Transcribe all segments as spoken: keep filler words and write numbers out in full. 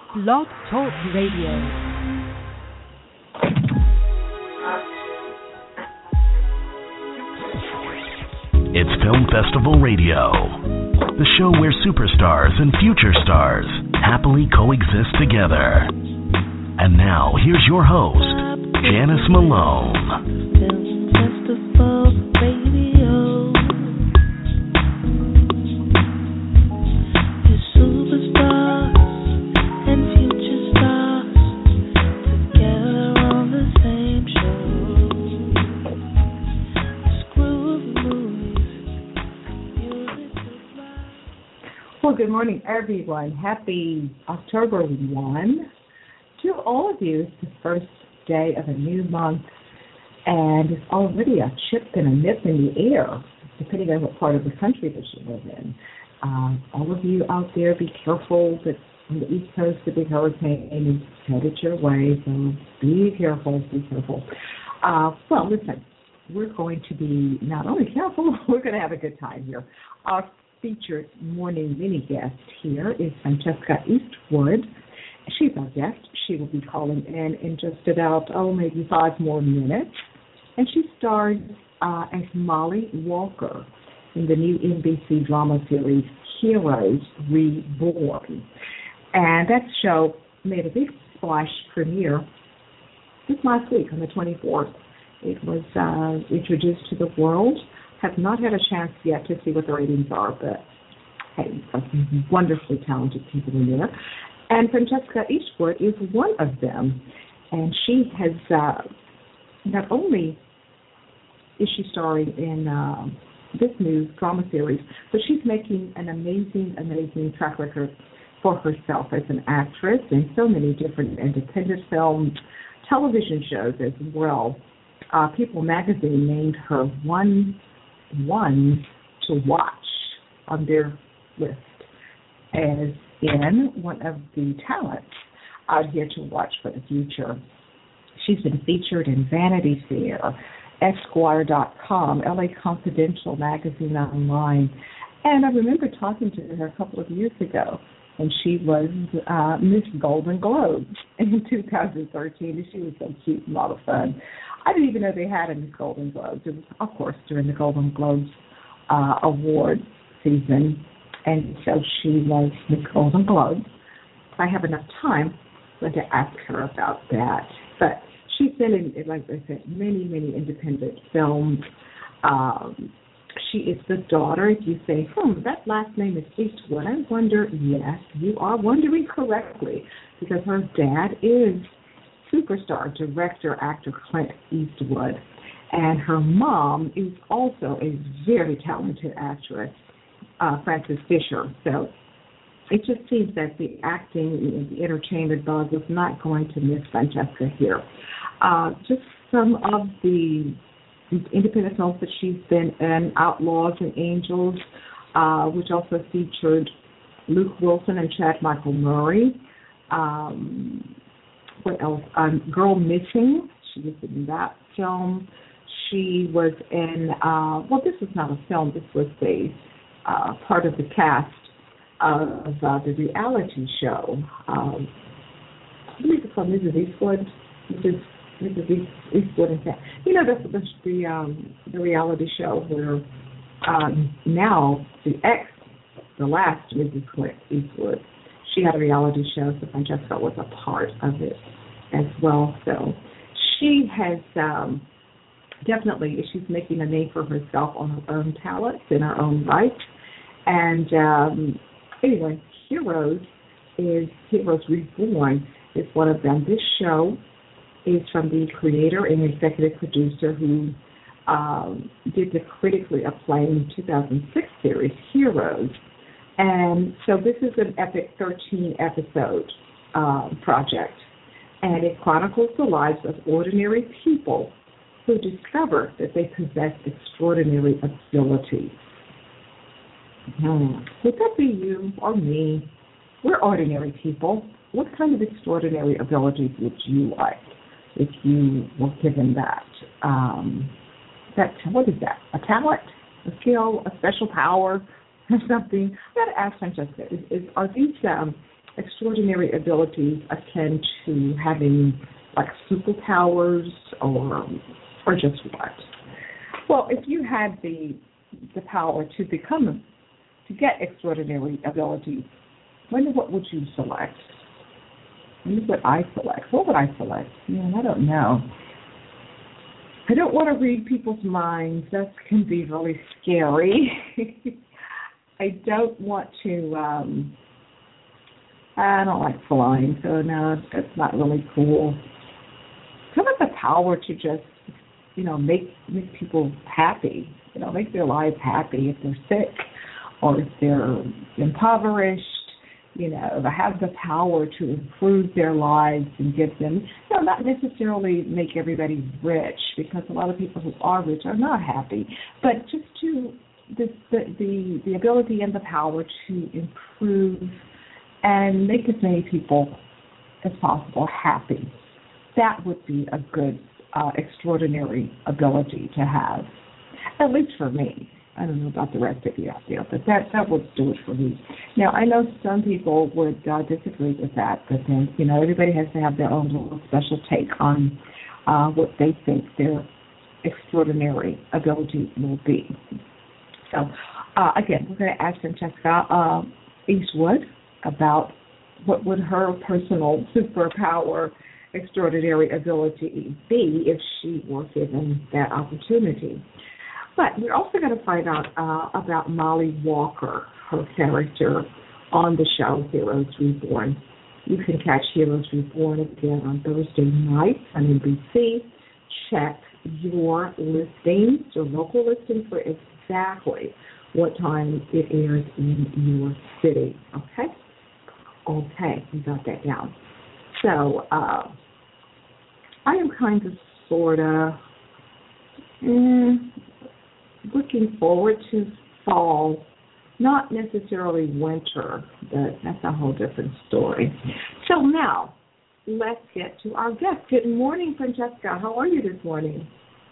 Blog Talk Radio. It's Film Festival Radio, the show where superstars and future stars happily coexist together. And now, here's your host, Janice Malone. Film Festival Radio. Your superstars and future stars together on the same show. Screw of movies, music is life. Well, good morning, everyone. Happy October first. To all of you, it's the first day of a new month, and it's already a chip and a nip in the air, depending on what part of the country that you live in. Uh, all of you out there, be careful that on the East Coast, the big hurricane is headed your way, so be careful, be careful. Uh, well, listen, we're going to be not only careful, we're going to have a good time here. Our featured morning mini guest here is Francesca Eastwood. She's our guest. She will be calling in in just about, oh, maybe five more minutes. And she stars uh, as Molly Walker in the new N B C drama series Heroes Reborn. And that show made a big splash premiere just last week on the twenty-fourth. It was uh, introduced to the world. Have not had a chance yet to see what the ratings are, but hey, some wonderfully talented people in there. And Francesca Eastwood is one of them. And she has, uh, not only is she starring in uh, this new drama series, but she's making an amazing, amazing track record for herself as an actress in so many different independent films, television shows as well. Uh, People magazine named her one, one to watch on their list as in one of the talents out here to watch for the future. She's been featured in Vanity Fair, Esquire dot com, L A Confidential magazine online. And I remember talking to her a couple of years ago, and she was uh, Miss Golden Globes in two thousand thirteen, and she was so cute and a lot of fun. I didn't even know they had a Miss Golden Globes. It was, of course, during the Golden Globes uh, award season. And so she was Miss Golden Globe. If I have enough time, I'm going to ask her about that. But she's been in, like I said, many, many independent films. Um, she is the daughter. If you say, hmm, that last name is Eastwood, I wonder, yes, you are wondering correctly, because her dad is superstar director, actor Clint Eastwood. And her mom is also a very talented actress, Uh, Frances Fisher. So it just seems that the acting, the entertainment bug is not going to miss Francesca here. Uh, just some of the independent films that she's been in: Outlaws and Angels, uh, which also featured Luke Wilson and Chad Michael Murray. Um, what else? Um, Girl Missing. She was in that film. She was in, uh, well, this was not a film. This was a Uh, part of the cast of uh, the reality show. Um, I believe it's called Missus Eastwood. Missus Missus Eastwood and that. You know, that's the the, um, the reality show where um, now the ex, the last Missus Clint Eastwood, she had a reality show, so Francesca was a part of it as well. So she has um, definitely, she's making a name for herself on her own talents in her own right. And um, anyway, Heroes is Heroes Reborn is one of them. This show is from the creator and executive producer who um, did the critically acclaimed two thousand six series Heroes. And so this is an epic thirteen episode uh, project, and it chronicles the lives of ordinary people who discover that they possess extraordinary abilities. Hmm. Would that be you or me? We're ordinary people. What kind of extraordinary abilities would you like if you were given that? Um, that what is that? A talent, a skill, a special power, or something? I got to ask Francesca: is, is, are these um, extraordinary abilities akin to having like superpowers or or just what? Well, if you had the the power to become to get extraordinary abilities, wonder what would you select? Wonder what I select. What would I select? Man, I don't know. I don't want to read people's minds. That can be really scary. I don't want to, um, I don't like flying, so no, that's not really cool. How about the power to just, you know, make make people happy, you know, make their lives happy if they're sick or if they're impoverished, you know, they have the power to improve their lives and give them, you know, not necessarily make everybody rich, because a lot of people who are rich are not happy, but just to the the the, the ability and the power to improve and make as many people as possible happy. That would be a good, uh, extraordinary ability to have, at least for me. I don't know about the rest of you out there, but that, that would do it for me. Now, I know some people would uh, disagree with that, but then, you know, everybody has to have their own little special take on uh, what they think their extraordinary ability will be. So, uh, again, we're going to ask Francesca uh, Eastwood about what would her personal superpower extraordinary ability be if she were given that opportunity. But we're also going to find out uh, about Molly Walker, her character on the show Heroes Reborn. You can catch Heroes Reborn again on Thursday nights on N B C. Check your listings, your local listings, for exactly what time it airs in your city. Okay? Okay, we got that down. So uh, I am kind of, sort of, mm, looking forward to fall, not necessarily winter, but that's a whole different story. So now, let's get to our guest. Good morning, Francesca. How are you this morning?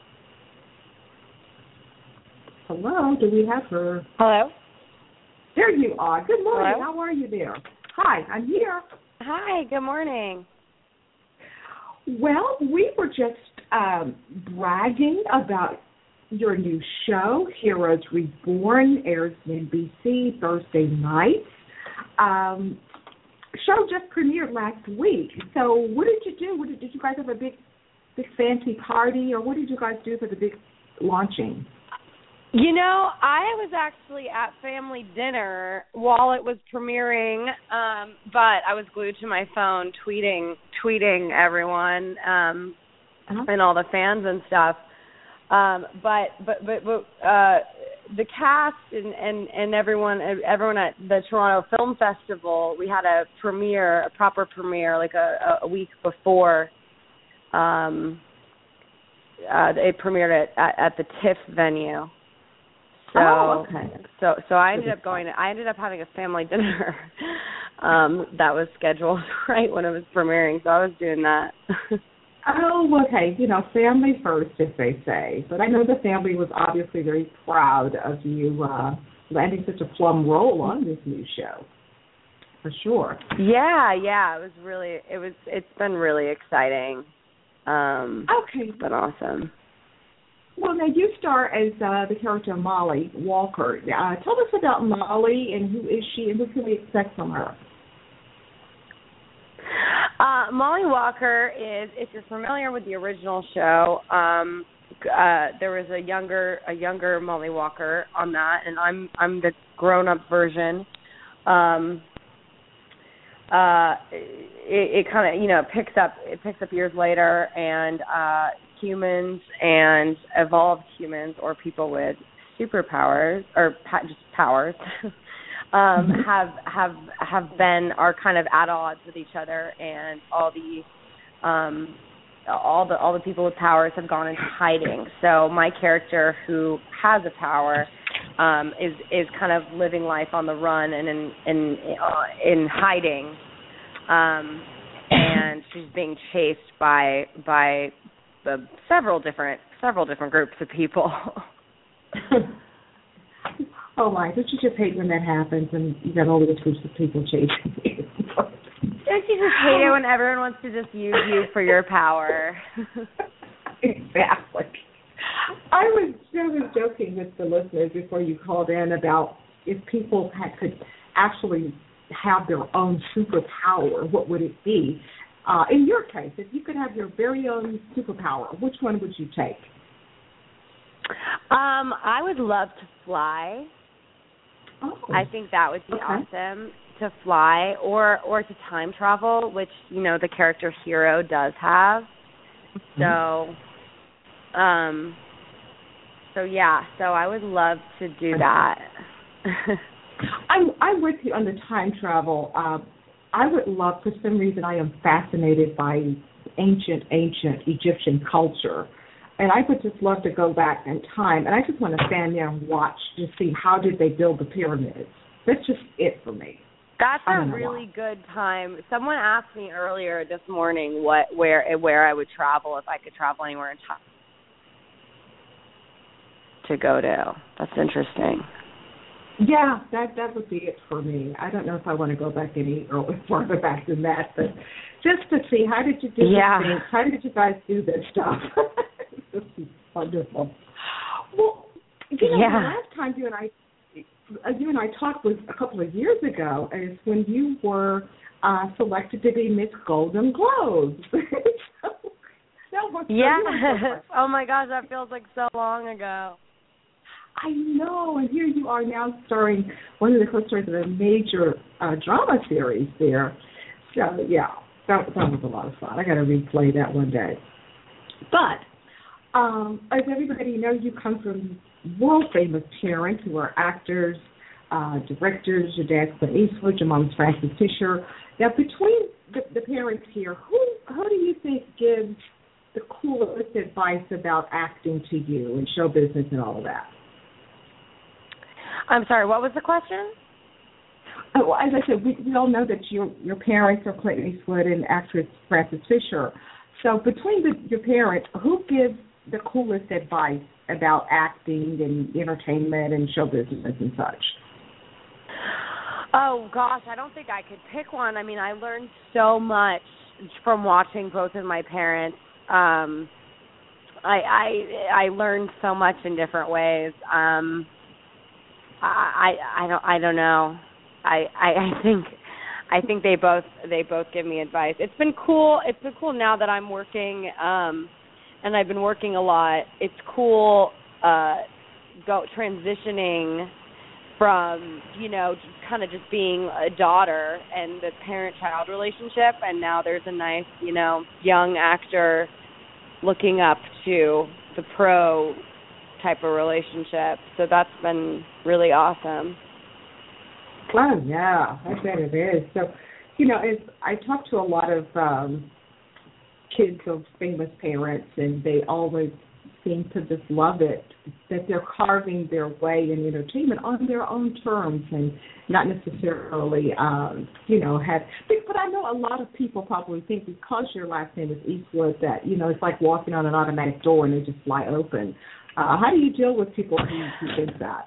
Hello, do we have her? Hello? There you are. Good morning. Hello? How are you there? Hi, I'm here. Hi, good morning. Well, we were just um, bragging about your new show, Heroes Reborn, airs on N B C Thursday nights. Um, show just premiered last week. So what did you do? What did, did you guys have a big, big fancy party, or what did you guys do for the big launching? You know, I was actually at family dinner while it was premiering, um, but I was glued to my phone tweeting, tweeting everyone um, uh-huh. and all the fans and stuff. Um, but but but, but uh, the cast and, and, and everyone everyone at the Toronto Film Festival, we had a premiere, a proper premiere, like a, a week before. Um, uh, it premiered at, at, at the TIFF venue. So, oh, okay. so, so I ended up going. I ended up having a family dinner um, that was scheduled right when it was premiering. So I was doing that. Oh, okay. You know, family first, as they say. But I know the family was obviously very proud of you uh, landing such a plum role on this new show. For sure. Yeah, yeah. It was really. It was. It's been really exciting. Um, okay. It's been awesome. Well, now you star as uh, the character Molly Walker. Uh, tell us about Molly and who is she and what can we expect from her? Uh, Molly Walker is, if you're familiar with the original show, um, uh, there was a younger a younger Molly Walker on that, and I'm I'm the grown-up version. Um, uh, it, it kind of you know picks up it picks up years later, and uh, humans and evolved humans or people with superpowers or pa- just powers um, have have have been are kind of at odds with each other, and all the um, all the all the people with powers have gone into hiding. So my character, who has a power, um, is is kind of living life on the run and in in uh, in hiding, um, and she's being chased by by the several different several different groups of people. Oh my! Don't you just hate when that happens and you got all these groups of people chasing you? Don't you just hate it when everyone wants to just use you for your power? Exactly. I was, I was joking with the listeners before you called in about if people had, could actually have their own superpower, what would it be? Uh, in your case, if you could have your very own superpower, which one would you take? Um, I would love to fly. Oh. I think that would be Okay. awesome to fly, or or to time travel, which, you know, the character Hero does have. Mm-hmm. So, um, so yeah, so I would love to do that. I'm I'm with you on the time travel. Uh, I would love, for some reason, I am fascinated by ancient, ancient Egyptian culture. And I would just love to go back in time, and I just want to stand there and watch to see how did they build the pyramids. That's just it for me. That's I a don't know really why. good time. Someone asked me earlier this morning what where where I would travel if I could travel anywhere in time to go to. That's interesting. Yeah, that that would be it for me. I don't know if I want to go back any or further back than that, but just to see how did you do Yeah. these things? How did you guys do this stuff? This is wonderful. Well, you know, Yeah. the last time you and I you and I talked was a couple of years ago, is when you were uh, selected to be Miss Golden Globes. so, that was Yeah. so Oh my gosh, that feels like so long ago. I know, and here you are now starring one of the co-stars of a major uh, drama series there. So, yeah, that, that was a lot of fun. I got to replay that one day. But, um, as everybody knows, you come from world-famous parents who are actors, uh, directors. Your dad's Clint Eastwood, your mom's Frances Fisher. Now, between the, the parents here, who, who do you think gives the coolest advice about acting to you and show business and all of that? I'm sorry, what was the question? Oh, well, as I said, we, we all know that your your parents are Clint Eastwood and actress Frances Fisher. So between the, your parents, who gives the coolest advice about acting and entertainment and show business and such? Oh, gosh, I don't think I could pick one. I mean, I learned so much from watching both of my parents. Um, I, I I learned so much in different ways. Um I I don't I don't know. I, I I think I think they both they both give me advice. It's been cool. It's been cool now that I'm working, um, and I've been working a lot. It's cool uh, go transitioning from, you know, kind of just being a daughter and the parent-child relationship, and now there's a nice, you know, young actor looking up to the pro type of relationship. So that's been really awesome. Oh, yeah, I bet it is. So, you know, as I talk to a lot of um, kids of famous parents, and they always seem to just love it, that they're carving their way in entertainment on their own terms and not necessarily, um, you know, have, but I know a lot of people probably think because your last name is Eastwood that, you know, it's like walking on an automatic door and they just fly open. Uh, how do you deal with people who, who think that?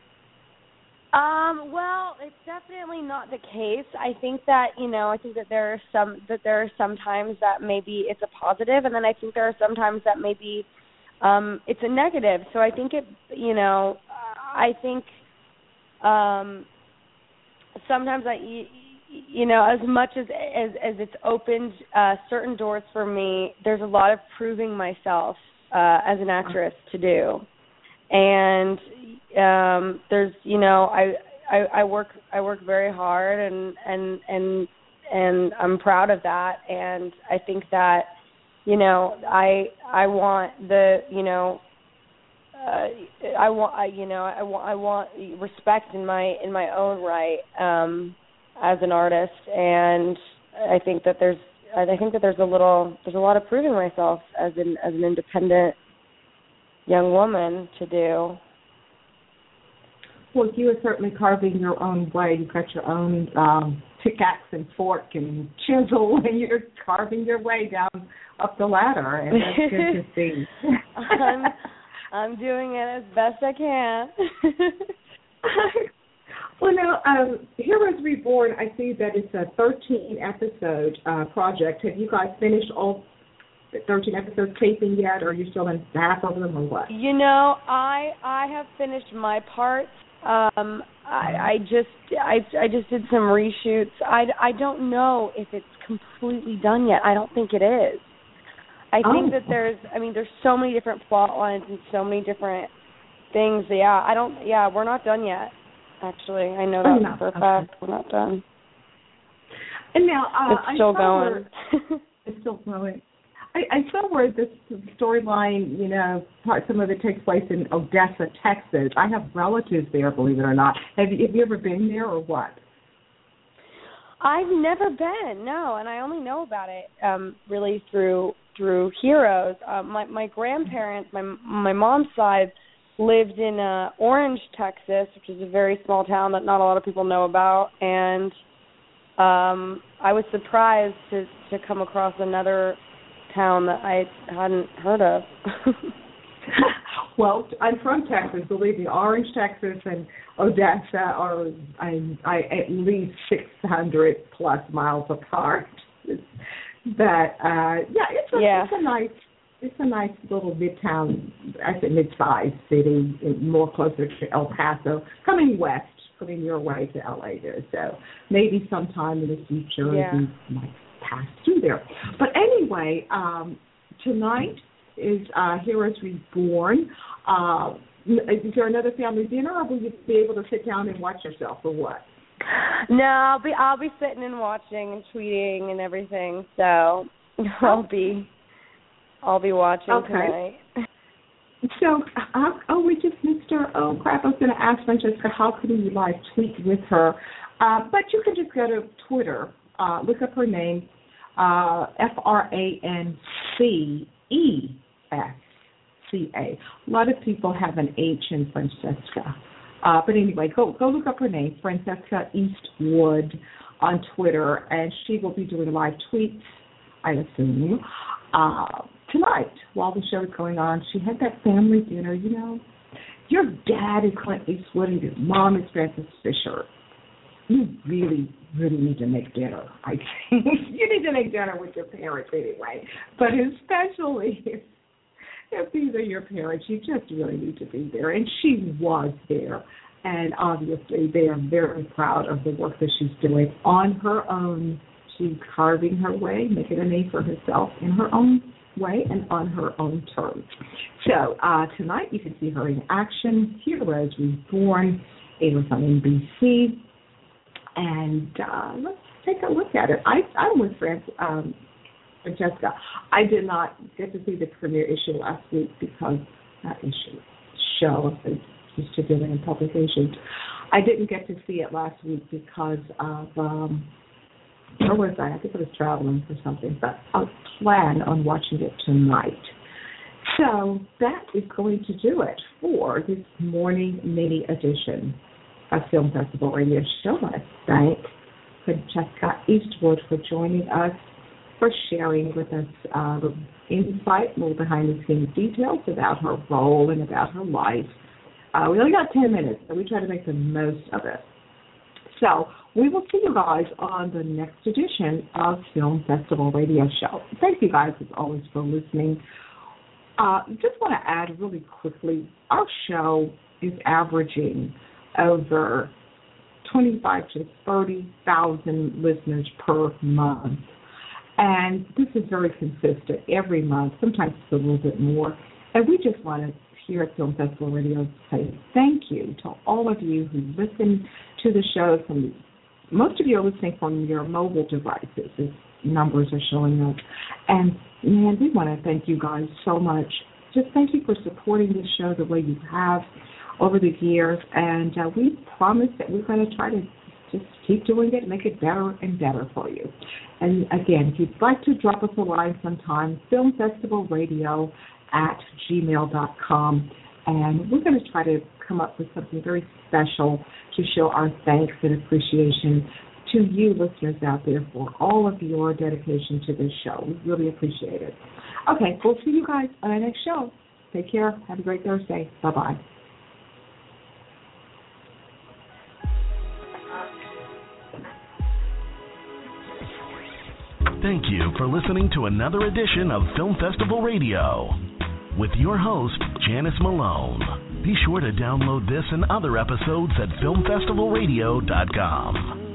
Um, well, it's definitely not the case. I think that, you know, I think that there are some that there are some times that maybe it's a positive, and then I think there are some times that maybe um, it's a negative. So I think it, you know, I think um, sometimes I, you know, as much as as, as it's opened uh, certain doors for me, there's a lot of proving myself uh, as an actress to do, and um, there's, you know, I, I I work I work very hard, and and and and I'm proud of that, and I think that, you know, I I want the, you know, uh, I want I, you know I want I want respect in my in my own right um, as an artist, and I think that there's I think that there's a little there's a lot of proving myself as an as an independent young woman to do. Well, you are certainly carving your own way. You've got your own um, pickaxe and fork and chisel, and you're carving your way down up the ladder, and that's good to see. I'm, I'm doing it as best I can. Well, now, um, Heroes Reborn, I see that it's a thirteen episode uh, project. Have you guys finished all thirteen episodes taping yet, or are you still in half of them, or what? You know, I I have finished my part. Um, I, I just I I just did some reshoots. I, I don't know if it's completely done yet. I don't think it is. I oh. think that there's I mean there's so many different plot lines and so many different things. Yeah, I don't. Yeah, we're not done yet. Actually, I know that oh, for a okay. fact. We're not done. And now uh, it's still I going. Where, it's still going. I, I saw where this storyline, you know, part some of it takes place in Odessa, Texas. I have relatives there, believe it or not. Have you, have you ever been there, or what? I've never been, no, and I only know about it um, really through through Heroes. Uh, my my grandparents, my my mom's side, lived in uh, Orange, Texas, which is a very small town that not a lot of people know about, and um, I was surprised to to come across another town that I hadn't heard of. Well, I'm from Texas. Believe me, Orange, Texas, and Odessa are I, I, at least six hundred plus miles apart. But uh, yeah, it's a, yeah. it's a nice. It's a nice little midtown, I say mid-sized city, more closer to El Paso, coming west, coming your way to L A there. So maybe sometime in the future yeah. we might pass through there. But anyway, um, tonight is uh, Heroes Reborn. Uh, is there another family dinner, or will you be able to sit down and watch yourself, or what? No, I'll be I'll be sitting and watching and tweeting and everything. So I'll be. I'll be watching okay. tonight. So, uh, oh, we just missed her. Oh, crap. I was going to ask Francesca, how could we live tweet with her? Uh, but you can just go to Twitter, uh, look up her name, uh, F R A N C E S C A. A lot of people have an H in Francesca. Uh, but anyway, go go look up her name, Francesca Eastwood, on Twitter, and she will be doing live tweets, I assume, uh, tonight while the show is going on. She had that family dinner, you know. Your dad is Clint Eastwood and your mom is Frances Fisher. You really, really need to make dinner, I think. You need to make dinner with your parents anyway. But especially if, if these are your parents, you just really need to be there. And she was there. And obviously they are very proud of the work that she's doing on her own. She's carving her way, making a name for herself in her own way and on her own terms. So uh, tonight you can see her in action. Heroes Reborn. It was on N B C. And uh, let's take a look at it. I, I'm with Fran, um, Francesca. I did not get to see the premiere issue last week because that issue show is used to doing in publications. I didn't get to see it last week because of um, where was I? I think I was traveling for something, but I'll plan on watching it tonight. So that is going to do it for this morning mini edition of Film Festival Radio Show. I want to thank Francesca Eastwood for joining us, for sharing with us uh, the insight, more behind-the-scenes details about her role and about her life. Uh, we only got ten minutes, so we try to make the most of it. So we will see you guys on the next edition of Film Festival Radio Show. Thank you guys, as always, for listening. Uh, just want to add really quickly, our show is averaging over twenty-five to thirty thousand listeners per month. And this is very consistent every month. Sometimes it's a little bit more. And we just want to, here at Film Festival Radio, say thank you to all of you who listen to the show. From most of you are listening from your mobile devices, as numbers are showing up. And, man, we want to thank you guys so much. Just thank you for supporting this show the way you have over the years. And uh, we promise that we're going to try to just keep doing it and make it better and better for you. And, again, if you'd like to drop us a line sometime, filmfestivalradio at gmail dot com. And we're going to try to come up with something very special to show our thanks and appreciation to you listeners out there for all of your dedication to this show. We really appreciate it. Okay, we'll see you guys on our next show. Take care. Have a great Thursday. Bye-bye. Thank you for listening to another edition of Film Festival Radio with your host, Janice Malone. Be sure to download this and other episodes at film festival radio dot com.